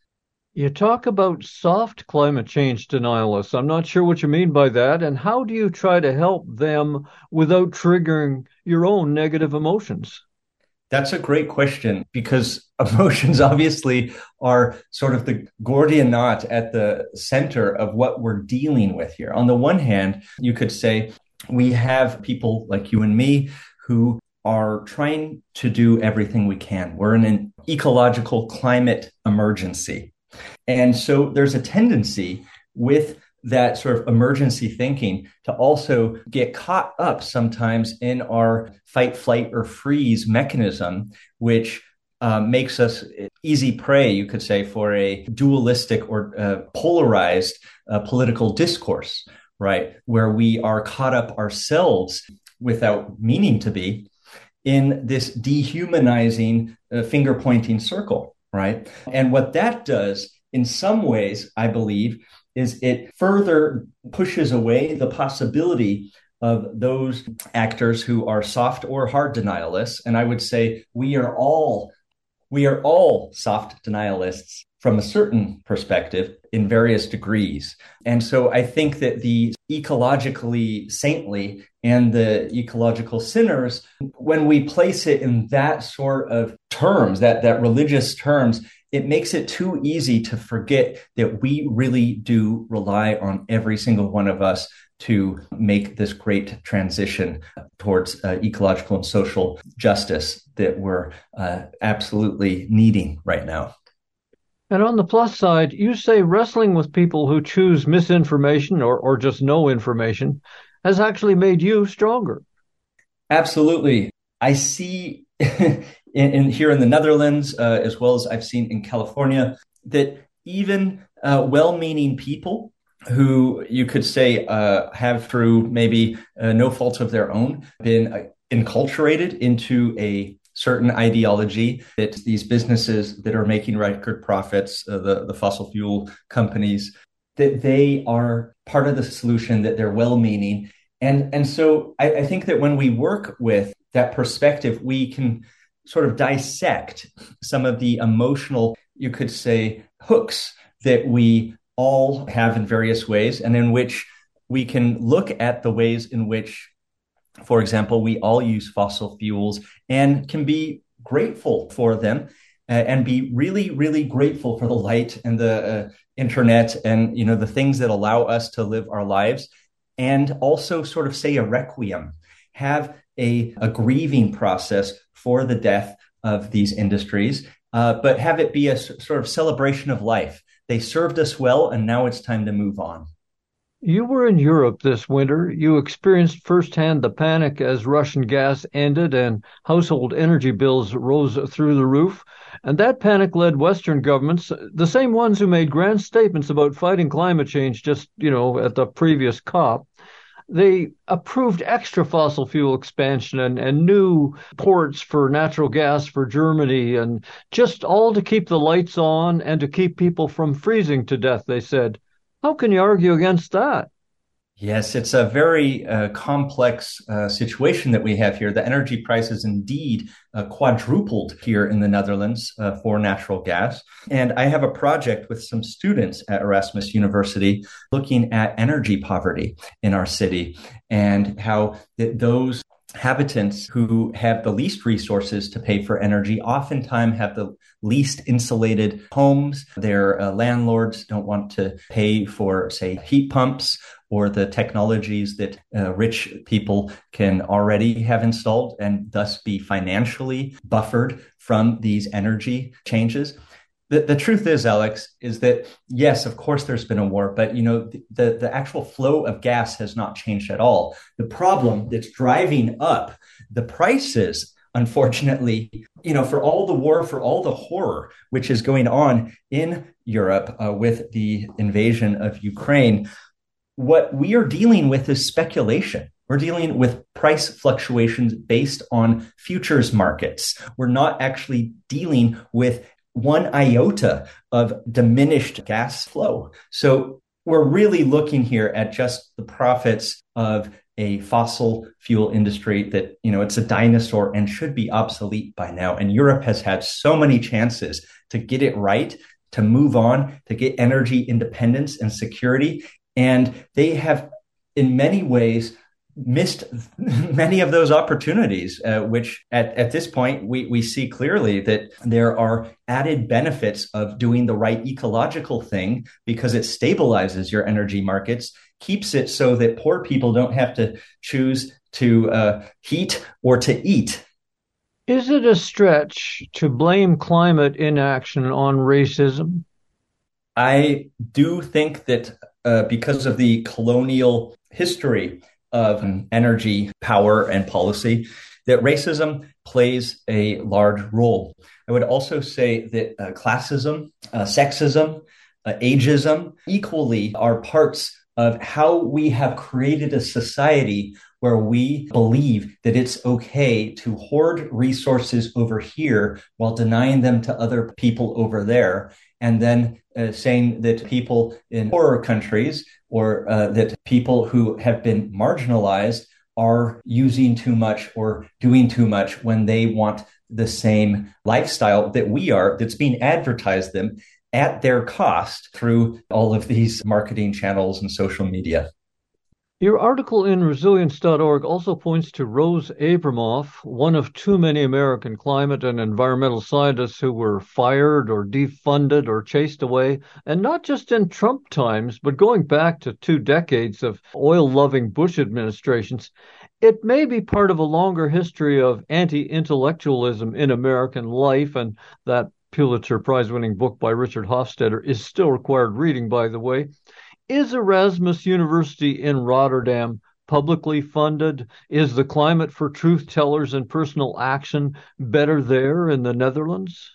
You talk about soft climate change denialists. I'm not sure what you mean by that. And how do you try to help them without triggering your own negative emotions? That's a great question, because emotions obviously are sort of the Gordian knot at the center of what we're dealing with here. On the one hand, you could say we have people like you and me who are trying to do everything we can. We're in an ecological climate emergency. And so there's a tendency with that sort of emergency thinking to also get caught up sometimes in our fight, flight, or freeze mechanism, which uh, makes us easy prey, you could say, for a dualistic or uh, polarized uh, political discourse, right? Where we are caught up ourselves without meaning to be in this dehumanizing uh, finger-pointing circle, right? And what that does in some ways, I believe, is it further pushes away the possibility of those actors who are soft or hard denialists. And I would say we are all we are all soft denialists from a certain perspective in various degrees. And so I think that the ecologically saintly and the ecological sinners, when we place it in that sort of terms, that, that religious terms, it makes it too easy to forget that we really do rely on every single one of us to make this great transition towards uh, ecological and social justice that we're uh, absolutely needing right now. And on the plus side, you say wrestling with people who choose misinformation or, or just no information has actually made you stronger. Absolutely. I see in, in here in the Netherlands, uh, as well as I've seen in California, that even uh, well-meaning people who you could say uh, have, through maybe uh, no fault of their own, been uh, enculturated into a certain ideology that these businesses that are making record profits, uh, the, the fossil fuel companies, that they are part of the solution, that they're well-meaning. And, and so I, I think that when we work with that perspective, we can sort of dissect some of the emotional, you could say, hooks that we all have in various ways, and in which we can look at the ways in which, for example, we all use fossil fuels and can be grateful for them uh, and be really, really grateful for the light and the uh, internet and, you know, the things that allow us to live our lives, and also sort of say a requiem, have a, a grieving process for the death of these industries, uh, but have it be a s- sort of celebration of life. They served us well, and now it's time to move on. You were in Europe this winter. You experienced firsthand the panic as Russian gas ended and household energy bills rose through the roof. And that panic led Western governments, the same ones who made grand statements about fighting climate change just, you know, at the previous COP. They approved extra fossil fuel expansion and, and new ports for natural gas for Germany, and just all to keep the lights on and to keep people from freezing to death, they said. How can you argue against that? Yes, it's a very uh, complex uh, situation that we have here. The energy prices indeed uh, quadrupled here in the Netherlands uh, for natural gas. And I have a project with some students at Erasmus University looking at energy poverty in our city, and how th- those habitants who have the least resources to pay for energy oftentimes have the least insulated homes. Their uh, landlords don't want to pay for, say, heat pumps or the technologies that uh, rich people can already have installed, and thus be financially buffered from these energy changes. The, the truth is, Alex, is that, yes, of course, there's been a war, but, you know, the, the, the actual flow of gas has not changed at all. The problem that's driving up the prices, unfortunately, you know, for all the war, for all the horror which is going on in Europe uh, with the invasion of Ukraine, what we are dealing with is speculation. We're dealing with price fluctuations based on futures markets. We're not actually dealing with one iota of diminished gas flow. So we're really looking here at just the profits of a fossil fuel industry that, you know, it's a dinosaur and should be obsolete by now. And Europe has had so many chances to get it right, to move on, to get energy independence and security. And they have, in many ways, missed many of those opportunities, uh, which at, at this point, we, we see clearly that there are added benefits of doing the right ecological thing, because it stabilizes your energy markets, keeps it so that poor people don't have to choose to uh, heat or to eat. Is it a stretch to blame climate inaction on racism? I do think that uh, because of the colonial history of energy, power, and policy, that racism plays a large role. I would also say that uh, classism, uh, sexism, uh, ageism equally are parts of how we have created a society where we believe that it's okay to hoard resources over here while denying them to other people over there, and then uh, saying that people in poorer countries or uh, that people who have been marginalized are using too much or doing too much when they want the same lifestyle that we are, that's being advertised them at their cost through all of these marketing channels and social media. Your article in resilience dot org also points to Rose Abramoff, one of too many American climate and environmental scientists who were fired or defunded or chased away, and not just in Trump times, but going back to two decades of oil-loving Bush administrations. It may be part of a longer history of anti-intellectualism in American life, and that Pulitzer Prize-winning book by Richard Hofstadter is still required reading, by the way. Is Erasmus University in Rotterdam publicly funded? Is the climate for truth tellers and personal action better there in the Netherlands?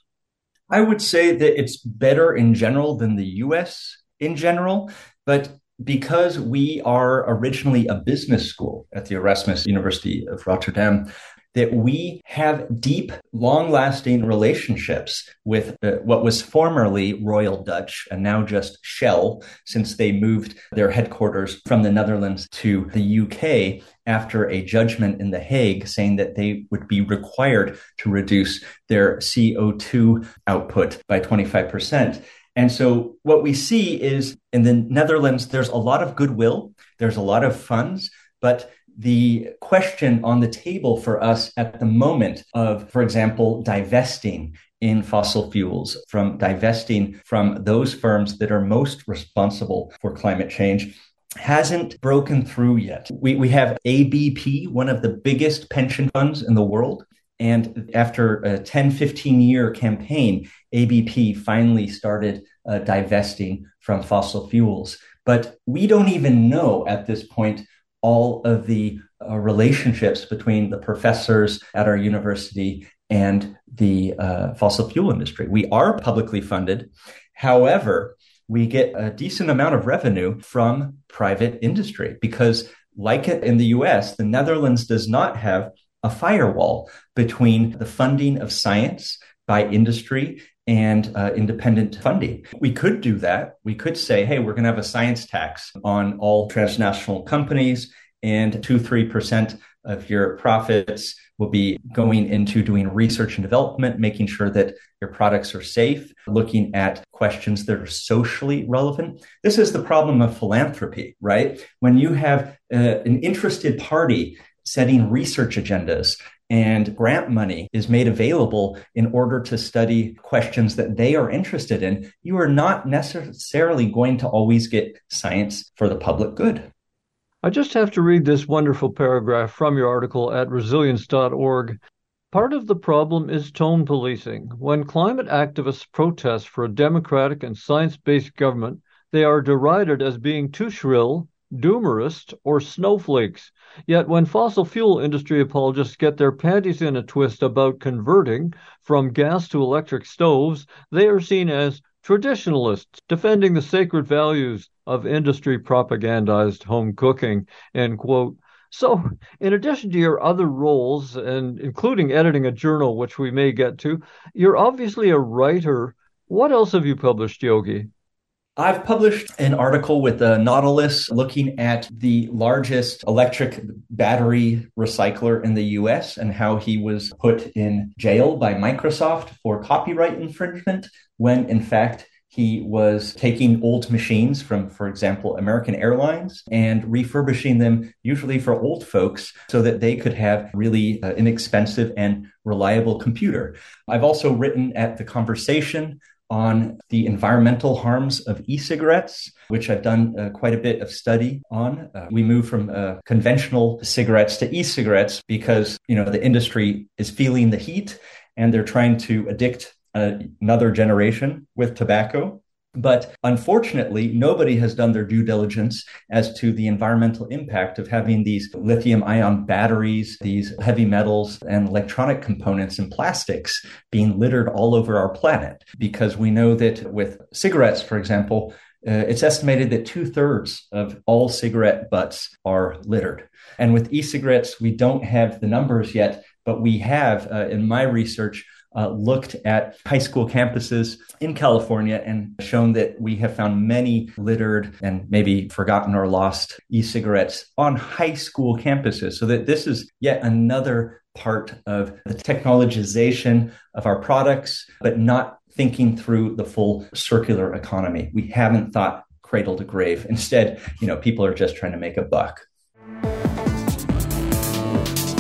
I would say that it's better in general than the U S in general, but because we are originally a business school at the Erasmus University of Rotterdam, that we have deep, long-lasting relationships with uh, what was formerly Royal Dutch and now just Shell, since they moved their headquarters from the Netherlands to the U K after a judgment in The Hague saying that they would be required to reduce their C O two output by twenty-five percent. And so what we see is in the Netherlands, there's a lot of goodwill, there's a lot of funds, but the question on the table for us at the moment of, for example, divesting in fossil fuels, from divesting from those firms that are most responsible for climate change, hasn't broken through yet. We, we have A B P, one of the biggest pension funds in the world. And after a ten, fifteen year campaign, A B P finally started uh, divesting from fossil fuels. But we don't even know at this point all of the uh, relationships between the professors at our university and the uh, fossil fuel industry. We are publicly funded. However, we get a decent amount of revenue from private industry because, like it in the U S, the Netherlands does not have a firewall between the funding of science by industry and uh, independent funding. We could do that. We could say, hey, we're going to have a science tax on all transnational companies, and two, three percent of your profits will be going into doing research and development, making sure that your products are safe, looking at questions that are socially relevant. This is the problem of philanthropy, right? When you have uh, an interested party setting research agendas, and grant money is made available in order to study questions that they are interested in, you are not necessarily going to always get science for the public good. I just have to read this wonderful paragraph from your article at resilience dot org. Part of the problem is tone policing. When climate activists protest for a democratic and science-based government, they are derided as being too shrill, doomerist, or snowflakes. Yet when fossil fuel industry apologists get their panties in a twist about converting from gas to electric stoves, they are seen as traditionalists, defending the sacred values of industry propagandized home cooking, end quote. So, in addition to your other roles, and including editing a journal, which we may get to, you're obviously a writer. What else have you published, Yogi? I've published an article with the Nautilus looking at the largest electric battery recycler in the U S and how he was put in jail by Microsoft for copyright infringement when, in fact, he was taking old machines from, for example, American Airlines and refurbishing them, usually for old folks, so that they could have really uh, inexpensive and reliable computer. I've also written at The Conversation on the environmental harms of e-cigarettes, which I've done uh, quite a bit of study on. Uh, we moved from uh, conventional cigarettes to e-cigarettes because, you know, the industry is feeling the heat and they're trying to addict uh, another generation with tobacco. But unfortunately, nobody has done their due diligence as to the environmental impact of having these lithium-ion batteries, these heavy metals and electronic components and plastics being littered all over our planet. Because we know that with cigarettes, for example, uh, it's estimated that two-thirds of all cigarette butts are littered. And with e-cigarettes, we don't have the numbers yet, but we have, uh, in my research, Uh, looked at high school campuses in California and shown that we have found many littered and maybe forgotten or lost e-cigarettes on high school campuses. So that this is yet another part of the technologization of our products, but not thinking through the full circular economy. We haven't thought cradle to grave. Instead, you know, people are just trying to make a buck.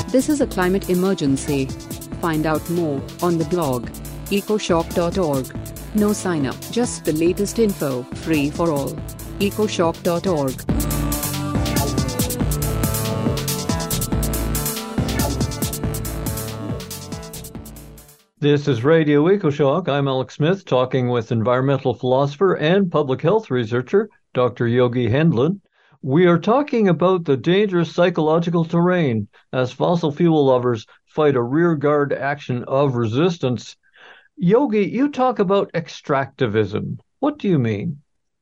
This is a climate emergency. Find out more on the blog ecoshock dot org. No sign up, just the latest info, free for all. ecoshock dot org. This is Radio EcoShock. I'm Alex Smith, talking with environmental philosopher and public health researcher, Doctor Yogi Hendlin. We are talking about the dangerous psychological terrain as fossil fuel lovers fight a rearguard action of resistance. Yogi, you talk about extractivism. What do you mean?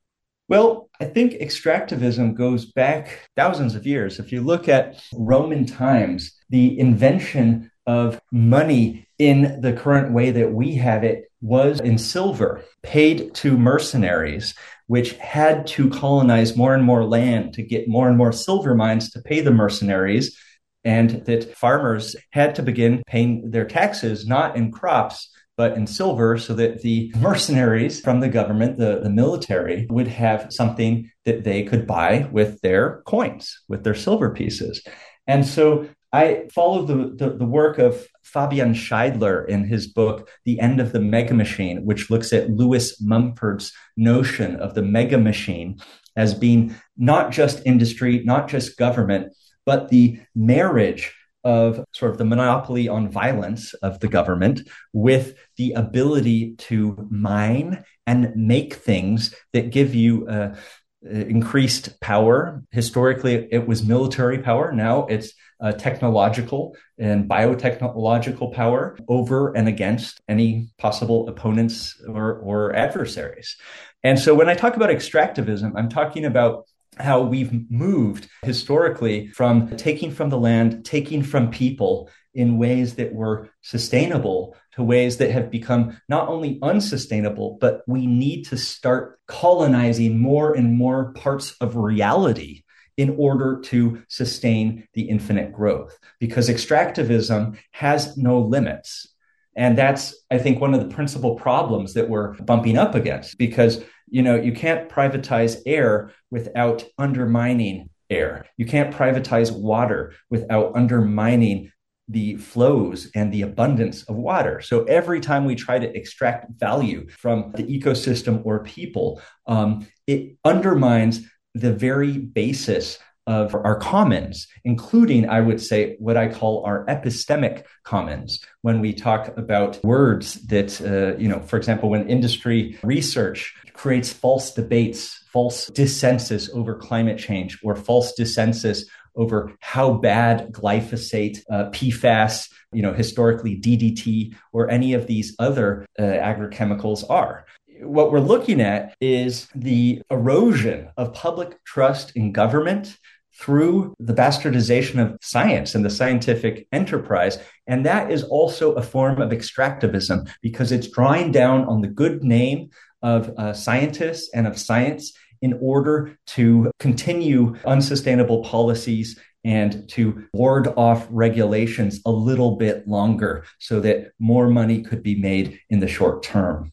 Well, I think extractivism goes back thousands of years. If you look at Roman times, the invention of money in the current way that we have it was in silver, paid to mercenaries, which had to colonize more and more land to get more and more silver mines to pay the mercenaries, and that farmers had to begin paying their taxes not in crops, but in silver, so that the mercenaries from the government, the, the military, would have something that they could buy with their coins, with their silver pieces. And so I follow the, the, the work of Fabian Scheidler in his book, The End of the Mega Machine, which looks at Lewis Mumford's notion of the mega machine as being not just industry, not just government, but the marriage of sort of the monopoly on violence of the government with the ability to mine and make things that give you uh, increased power. Historically, it was military power. Now it's uh, technological and biotechnological power over and against any possible opponents or, or adversaries. And so when I talk about extractivism, I'm talking about how we've moved historically from taking from the land, taking from people in ways that were sustainable to ways that have become not only unsustainable, but we need to start colonizing more and more parts of reality in order to sustain the infinite growth, because extractivism has no limits. And that's, I think, one of the principal problems that we're bumping up against, because, you know, you can't privatize air without undermining air. You can't privatize water without undermining the flows and the abundance of water. So every time we try to extract value from the ecosystem or people, um, it undermines the very basis of our commons, including, I would say, what I call our epistemic commons. When we talk about words that, uh, you know, for example, when industry research creates false debates, false dissensus over climate change, or false dissensus over how bad glyphosate, uh, P FAS, you know, historically D D T, or any of these other uh, agrochemicals are. What we're looking at is the erosion of public trust in government through the bastardization of science and the scientific enterprise. And that is also a form of extractivism, because it's drawing down on the good name of uh, scientists and of science in order to continue unsustainable policies and to ward off regulations a little bit longer so that more money could be made in the short term.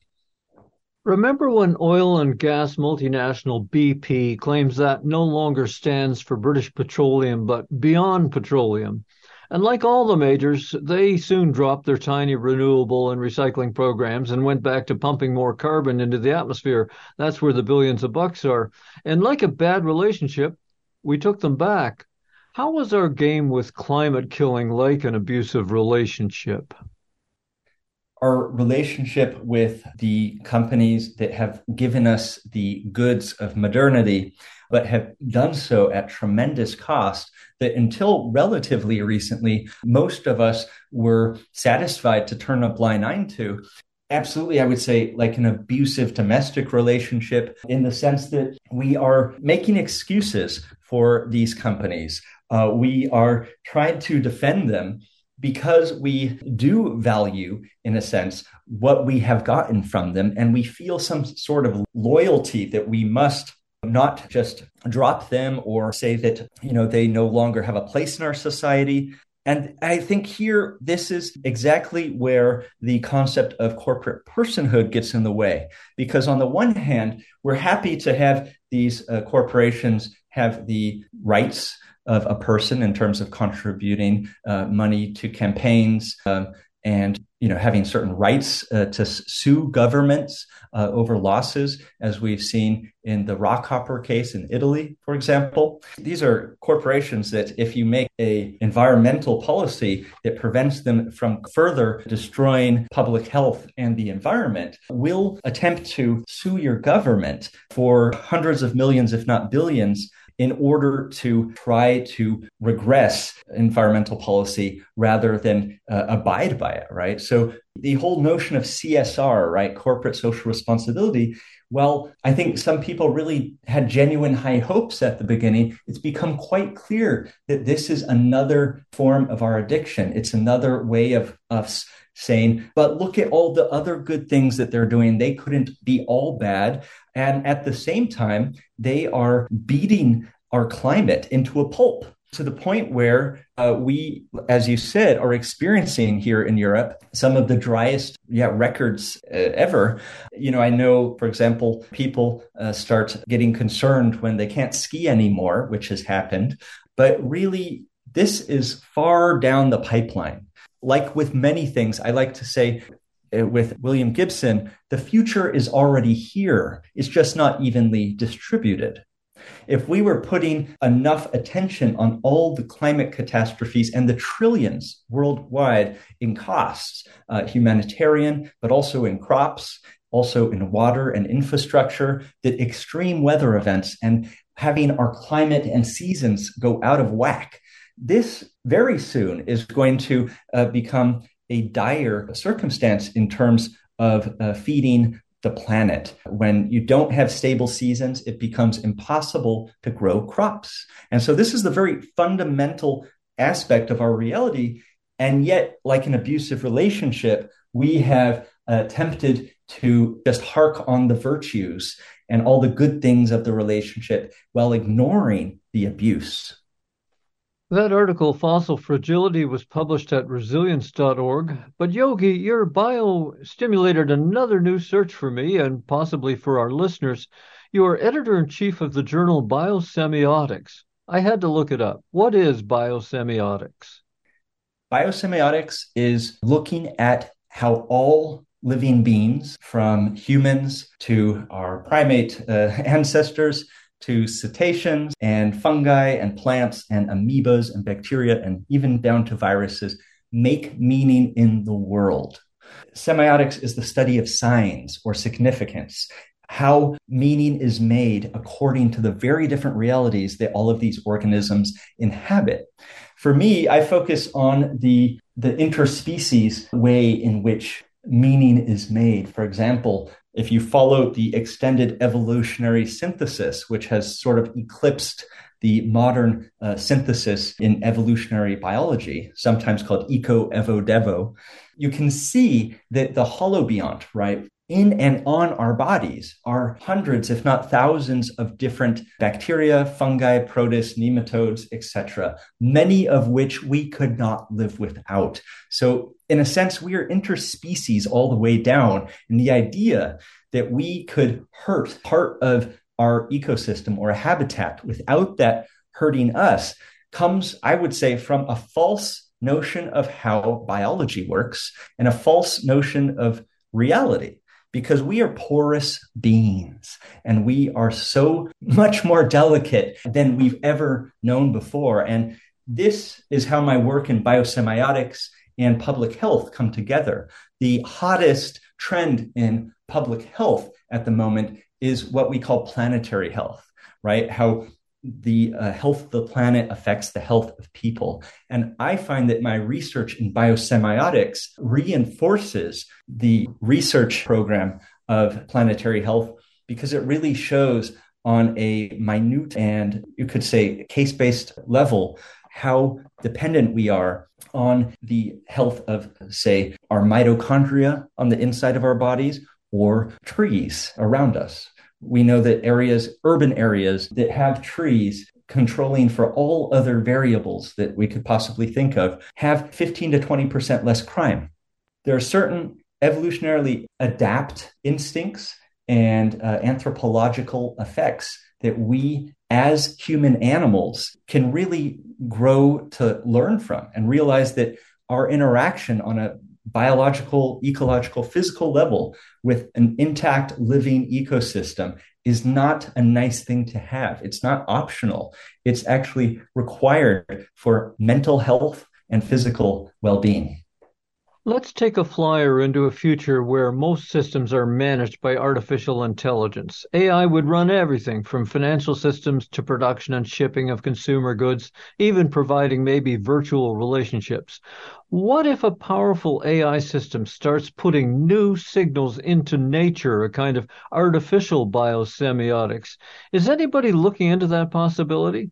Remember when oil and gas multinational B P claims that no longer stands for British Petroleum, but Beyond Petroleum? And like all the majors, they soon dropped their tiny renewable and recycling programs and went back to pumping more carbon into the atmosphere. That's where the billions of bucks are. And like a bad relationship, we took them back. How was our game with climate killing like an abusive relationship? Our relationship with the companies that have given us the goods of modernity, but have done so at tremendous cost, that until relatively recently, most of us were satisfied to turn a blind eye to. Absolutely, I would say like an abusive domestic relationship, in the sense that we are making excuses for these companies. Uh, we are trying to defend them because we do value, in a sense, what we have gotten from them, and we feel some sort of loyalty that we must not just drop them or say that, you know, they no longer have a place in our society. And I think here, this is exactly where the concept of corporate personhood gets in the way. Because on the one hand, we're happy to have these uh, corporations have the rights of a person in terms of contributing uh, money to campaigns um, and you know having certain rights uh, to sue governments uh, over losses, as we've seen in the Rockhopper case in Italy, for example. These are corporations that if you make a environmental policy that prevents them from further destroying public health and the environment, will attempt to sue your government for hundreds of millions, if not billions, in order to try to regress environmental policy rather than uh, abide by it, right? So the whole notion of C S R, right, corporate social responsibility, well, I think some people really had genuine high hopes at the beginning. It's become quite clear that this is another form of our addiction. It's another way of us saying, but look at all the other good things that they're doing. They couldn't be all bad. And at the same time, they are beating our climate into a pulp to the point where uh, we, as you said, are experiencing here in Europe some of the driest yeah, records uh, ever. You know, I know, for example, people uh, start getting concerned when they can't ski anymore, which has happened. But really, this is far down the pipeline. Like with many things, I like to say, with William Gibson, the future is already here. It's just not evenly distributed. If we were putting enough attention on all the climate catastrophes and the trillions worldwide in costs, uh, humanitarian, but also in crops, also in water and infrastructure, that extreme weather events and having our climate and seasons go out of whack, this very soon is going to uh, become a dire circumstance in terms of uh, feeding the planet. When you don't have stable seasons, it becomes impossible to grow crops. And so this is the very fundamental aspect of our reality. And yet, like an abusive relationship, we have attempted to just hark on the virtues and all the good things of the relationship while ignoring the abuse. That article, Fossil Fragility, was published at resilience dot org. But Yogi, your bio stimulated another new search for me and possibly for our listeners. You are editor-in-chief of the journal Biosemiotics. I had to look it up. What is biosemiotics? Biosemiotics is looking at how all living beings, from humans to our primate uh, ancestors, to cetaceans and fungi and plants and amoebas and bacteria and even down to viruses, make meaning in the world. Semiotics is the study of signs or significance, how meaning is made according to the very different realities that all of these organisms inhabit. For me, I focus on the, the interspecies way in which meaning is made. For example, if you follow the extended evolutionary synthesis, which has sort of eclipsed the modern uh, synthesis in evolutionary biology, sometimes called eco-evo-devo, you can see that the holobiont, right, in and on our bodies are hundreds, if not thousands, of different bacteria, fungi, protists, nematodes, et cetera, many of which we could not live without. So in a sense, we are interspecies all the way down. And the idea that we could hurt part of our ecosystem or a habitat without that hurting us comes, I would say, from a false notion of how biology works and a false notion of reality. Because we are porous beings and we are so much more delicate than we've ever known before. And this is how my work in biosemiotics and public health come together. The hottest trend in public health at the moment is what we call planetary health, right? How the uh, health of the planet affects the health of people. And I find that my research in biosemiotics reinforces the research program of planetary health because it really shows on a minute and you could say case-based level how dependent we are on the health of, say, our mitochondria on the inside of our bodies or trees around us. We know that areas, urban areas that have trees controlling for all other variables that we could possibly think of have fifteen to twenty percent less crime. There are certain evolutionarily adapt instincts and uh, anthropological effects that we as human animals can really grow to learn from, and realize that our interaction on a biological, ecological, physical level with an intact living ecosystem is not a nice thing to have. It's not optional. It's actually required for mental health and physical well-being. Let's take a flyer into a future where most systems are managed by artificial intelligence. A I would run everything from financial systems to production and shipping of consumer goods, even providing maybe virtual relationships. What if a powerful A I system starts putting new signals into nature, a kind of artificial biosemiotics? Is anybody looking into that possibility?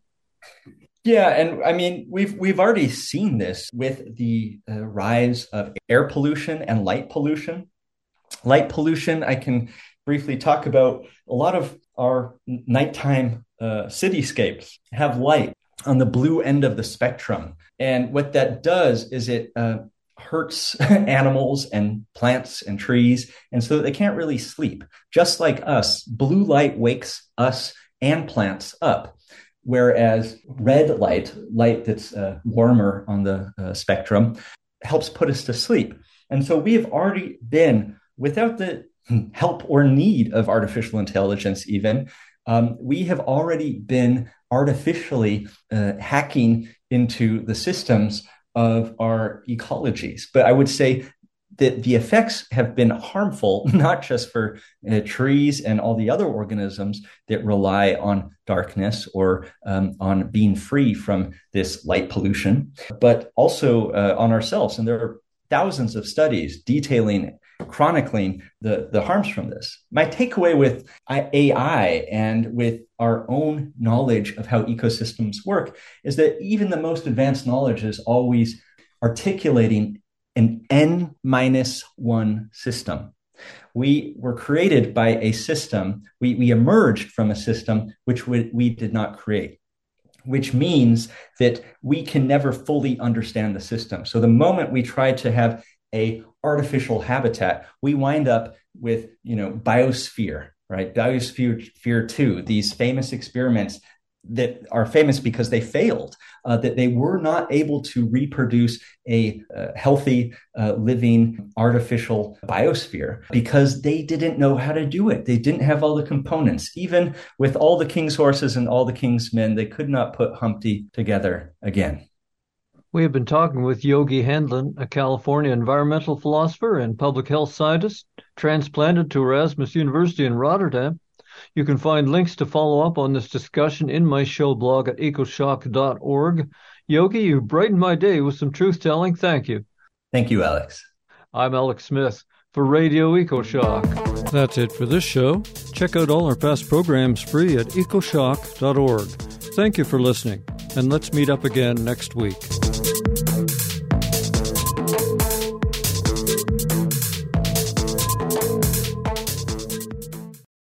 Yeah, and I mean, we've we've already seen this with the uh, rise of air pollution and light pollution. Light pollution, I can briefly talk about. A lot of our nighttime uh, cityscapes have light on the blue end of the spectrum. And what that does is it uh, hurts animals and plants and trees, and so they can't really sleep. Just like us, blue light wakes us and plants up. Whereas red light, light that's uh, warmer on the uh, spectrum, helps put us to sleep. And so we have already been, without the help or need of artificial intelligence even, um, we have already been artificially uh, hacking into the systems of our ecologies. But I would say that the effects have been harmful, not just for uh, trees and all the other organisms that rely on darkness or um, on being free from this light pollution, but also uh, on ourselves. And there are thousands of studies detailing, chronicling the, the harms from this. My takeaway with A I and with our own knowledge of how ecosystems work is that even the most advanced knowledge is always articulating an N minus one system. We were created by a system. We, we emerged from a system which we, we did not create, which means that we can never fully understand the system. So the moment we try to have a artificial habitat, we wind up with, you know, biosphere, right? Biosphere Sphere two, these famous experiments that are famous because they failed, uh, that they were not able to reproduce a uh, healthy, uh, living, artificial biosphere because they didn't know how to do it. They didn't have all the components. Even with all the king's horses and all the king's men, they could not put Humpty together again. We have been talking with Yogi Hendlin, a California environmental philosopher and public health scientist, transplanted to Erasmus University in Rotterdam. You can find links to follow up on this discussion in my show blog at ecoshock dot org. Yogi, you brightened my day with some truth-telling. Thank you. Thank you, Alex. I'm Alex Smith for Radio EcoShock. That's it for this show. Check out all our past programs free at ecoshock dot org. Thank you for listening, and let's meet up again next week.